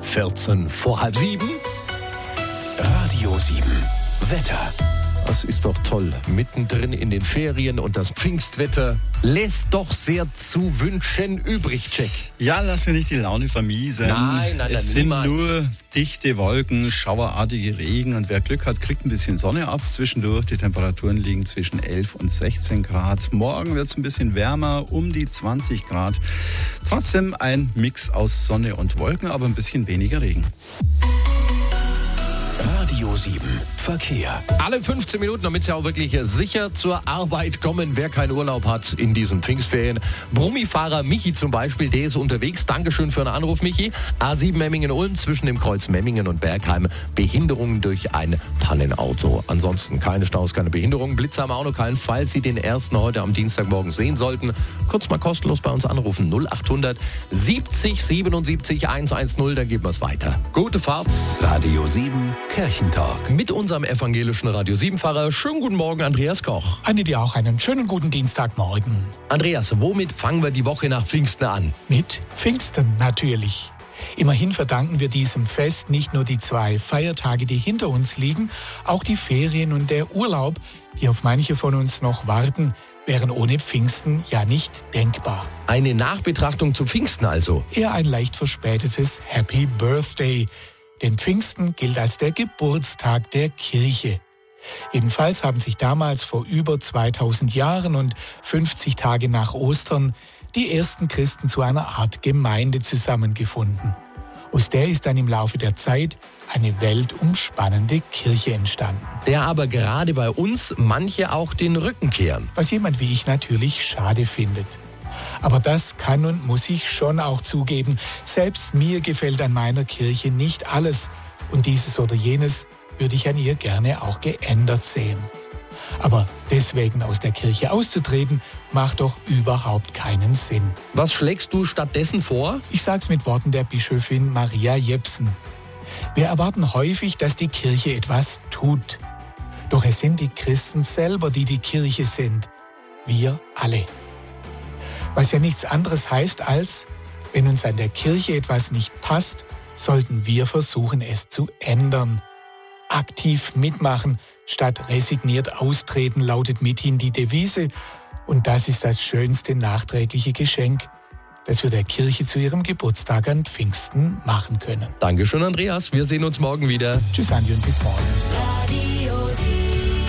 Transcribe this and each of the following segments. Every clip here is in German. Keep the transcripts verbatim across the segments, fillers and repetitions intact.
vierzehn vor halb sieben. Radio sieben. Wetter. Das ist doch toll. Mittendrin in den Ferien und das Pfingstwetter lässt doch sehr zu wünschen übrig, Jack. Ja, lass dir nicht die Laune vermiesen. Nein, nein, nein, Es sind niemals. nur dichte Wolken, schauerartige Regen und wer Glück hat, kriegt ein bisschen Sonne ab zwischendurch. Die Temperaturen liegen zwischen elf und sechzehn Grad. Morgen wird es ein bisschen wärmer, um die zwanzig Grad. Trotzdem ein Mix aus Sonne und Wolken, aber ein bisschen weniger Regen. Radio sieben. Verkehr. Alle fünfzehn Minuten, damit Sie auch wirklich sicher zur Arbeit kommen, wer keinen Urlaub hat in diesen Pfingstferien. Brummifahrer Michi zum Beispiel, der ist unterwegs. Dankeschön für den Anruf, Michi. A sieben Memmingen-Ulm zwischen dem Kreuz Memmingen und Bergheim. Behinderung durch ein Pannenauto. Ansonsten keine Staus, keine Behinderung. Blitzer am Autokeilen, falls Sie den ersten heute am Dienstagmorgen sehen sollten. Kurz mal kostenlos bei uns anrufen. null achthundert siebzig siebenundsiebzig hundertzehn, dann geben wir es weiter. Gute Fahrt. Radio sieben. Kirchentalk. Mit unserem evangelischen Radio sieben-Fahrer. Schönen guten Morgen, Andreas Koch. Anne, dir auch einen schönen guten Dienstagmorgen. Andreas, womit fangen wir die Woche nach Pfingsten an? Mit Pfingsten natürlich. Immerhin verdanken wir diesem Fest nicht nur die zwei Feiertage, die hinter uns liegen, auch die Ferien und der Urlaub, die auf manche von uns noch warten, wären ohne Pfingsten ja nicht denkbar. Eine Nachbetrachtung zu Pfingsten also. Eher ein leicht verspätetes Happy Birthday. Denn Pfingsten gilt als der Geburtstag der Kirche. Jedenfalls haben sich damals vor über zweitausend Jahren und fünfzig Tage nach Ostern die ersten Christen zu einer Art Gemeinde zusammengefunden. Aus der ist dann im Laufe der Zeit eine weltumspannende Kirche entstanden. Der aber gerade bei uns manche auch den Rücken kehren. Was jemand wie ich natürlich schade findet. Aber das kann und muss ich schon auch zugeben. Selbst mir gefällt an meiner Kirche nicht alles. Und dieses oder jenes würde ich an ihr gerne auch geändert sehen. Aber deswegen aus der Kirche auszutreten, macht doch überhaupt keinen Sinn. Was schlägst du stattdessen vor? Ich sag's mit Worten der Bischöfin Maria Jepsen. Wir erwarten häufig, dass die Kirche etwas tut. Doch es sind die Christen selber, die die Kirche sind. Wir alle. Was ja nichts anderes heißt als, wenn uns an der Kirche etwas nicht passt, sollten wir versuchen, es zu ändern. Aktiv mitmachen, statt resigniert austreten, lautet mithin die Devise. Und das ist das schönste nachträgliche Geschenk, das wir der Kirche zu ihrem Geburtstag an Pfingsten machen können. Dankeschön, Andreas. Wir sehen uns morgen wieder. Tschüss, Andi, und bis morgen. Radio sieben.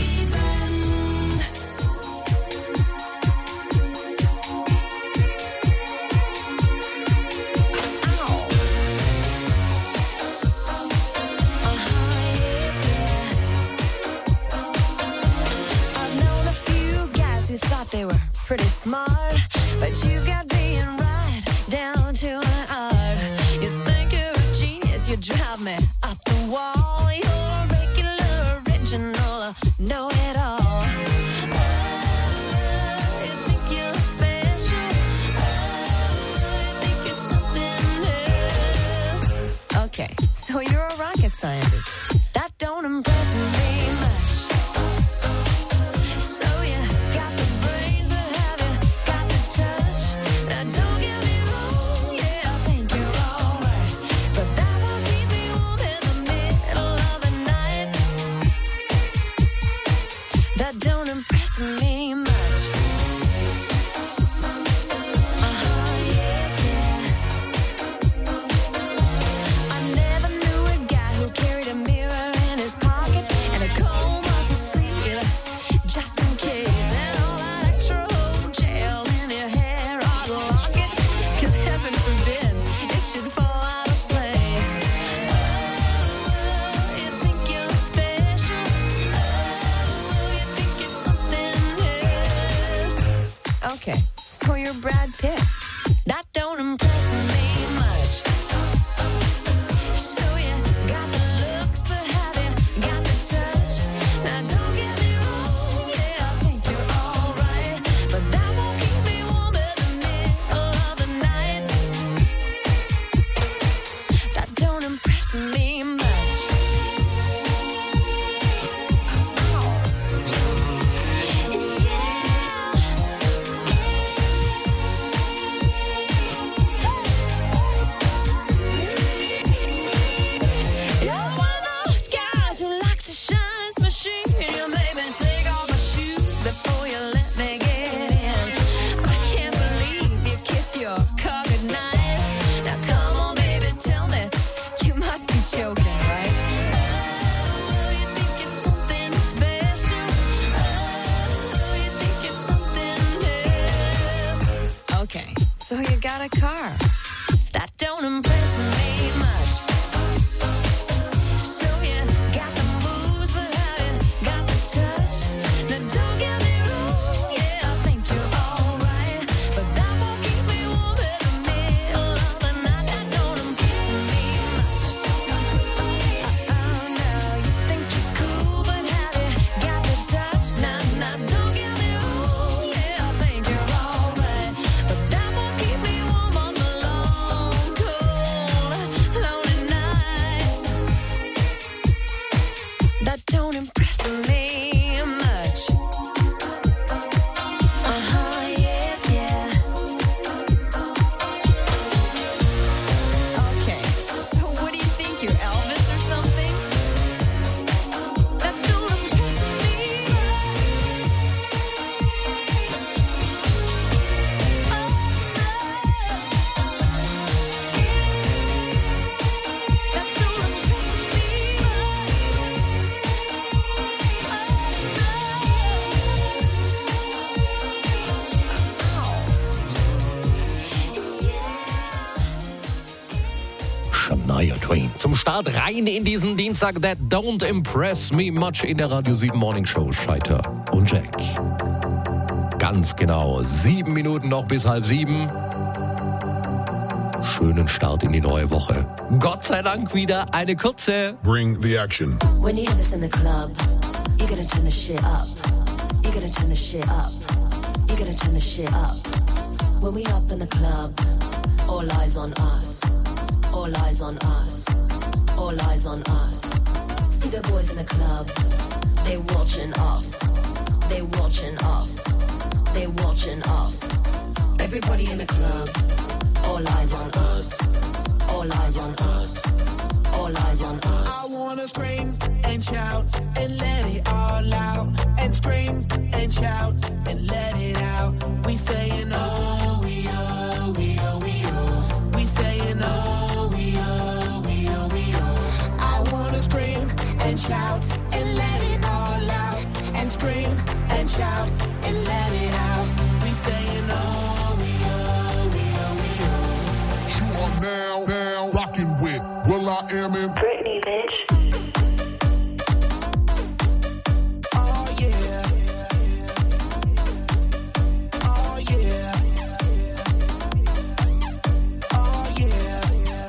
They were pretty smart, but you've got being right down to an art. You think you're a genius, you drive me up the wall. You're a regular, original, know it all. Oh, you think you're special. Oh, you think you're something else. Okay, so you're a rocket scientist. That don't impress me much. Mirror got a car. That don't impress me much. So you got the moves, but how you got the touch? Now don't get me wrong, yeah, I think you're alright, but that won't keep me warm in the middle of the night. That don't impress me much. Oh no, you think you're cool, but how you got the touch? Now, now don't get me wrong, yeah, I think you're alright, but that won't keep me warm on the long, cold, lonely nights. That don't impress me much. Uh-huh, yeah, yeah. Okay, so what do you think, you're Elvis or something? That don't impress me. Oh, no. That don't impress me. Shania Twain. Zum Start rein in diesen Dienstag. That don't impress me much in der Radio sieben Morning Show. Scheiter und Jack. Ganz genau. Sieben Minuten noch bis halb sieben. Schönen Start in die neue Woche. Gott sei Dank wieder eine kurze. Bring the action. When you hear this in the club, you gotta turn the shit up. You gotta turn the shit up. You gotta turn the shit up. When we up in the club, all eyes on us. All eyes on us. All eyes on us. See the boys in the club, they watching us. They watching us. They watching us. Everybody in the club, all eyes on us. All eyes on us. All eyes on us. I wanna scream and shout and let it all out. And scream and shout and let it out. We saying oh, we oh, we oh, we oh. We saying oh, we oh, we oh, we oh. I wanna scream and shout and let it all out. And scream and shout and let it out. We saying oh, we oh, we oh, we oh. You are now, now rocking with Will I Am in Britney, bitch. Oh yeah. Oh yeah. Oh yeah.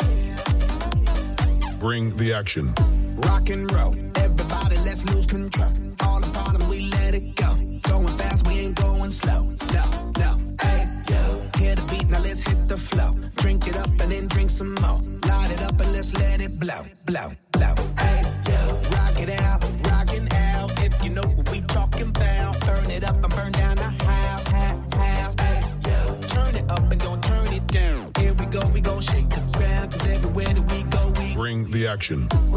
Bring the action. Rock and roll. Everybody, let's lose control. All the bottom, we let it go. Going fast, we ain't going slow. No, no. Hey, yo. Hear the beat, now let's hit the flow. Drink it up and then drink some more. Light it up and let's let it blow, blow, blow. Hey, yo. Rock it out, rockin' out. If you know what we talking about. Burn it up and burn down the house, house, house. Hey, yo. Turn it up and don't turn it down. Here we go, we gon' shake the ground. Cause everywhere that we go, we Bring the action.